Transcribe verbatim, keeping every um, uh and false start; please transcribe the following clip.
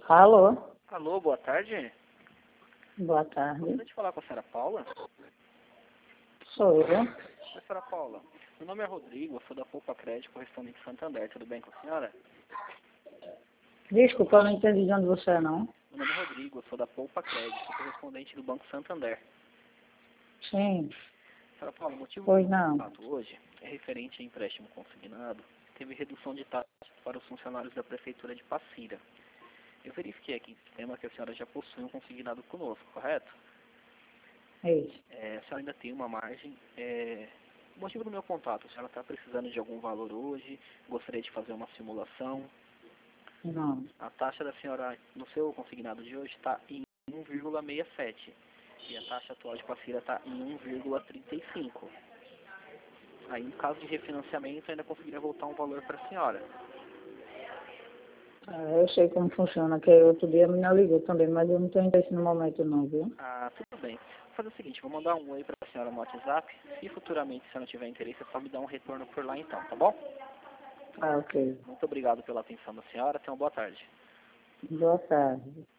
Alô? Alô, boa tarde. Boa tarde. Gostaria de falar com a senhora Paula? Sou eu. Oi, senhora Paula. Meu nome é Rodrigo, eu sou da Poupa Crédito, correspondente Santander. Tudo bem com a senhora? Desculpa, eu não entendi de onde você é, não. Meu nome é Rodrigo, eu sou da Poupa Crédito, correspondente do Banco Santander. Sim. Senhora Paula, o motivo Pois do meu não. contato hoje é referente a empréstimo consignado. Teve redução de taxas para os funcionários da Prefeitura de Passira. Eu verifiquei aqui no sistema que a senhora já possui um consignado conosco, correto? Isso. É, a senhora ainda tem uma margem. É, o motivo do meu contato, a senhora está precisando de algum valor hoje, gostaria de fazer uma simulação. Não. A taxa da senhora no seu consignado de hoje está em um vírgula sessenta e sete e a taxa atual de Passira está em um vírgula trinta e cinco. Aí, no caso de refinanciamento, ainda conseguiria voltar um valor para a senhora. Ah, eu sei como funciona, que outro dia a menina ligou também, mas eu não tenho interesse no momento não, viu? Ah, tudo bem. Vou fazer o seguinte, vou mandar um oi para a senhora no WhatsApp. Se futuramente a senhora tiver interesse, é só me dar um retorno por lá então, tá bom? Ah, ok. Muito obrigado pela atenção da senhora. Tenha uma boa tarde. Boa tarde.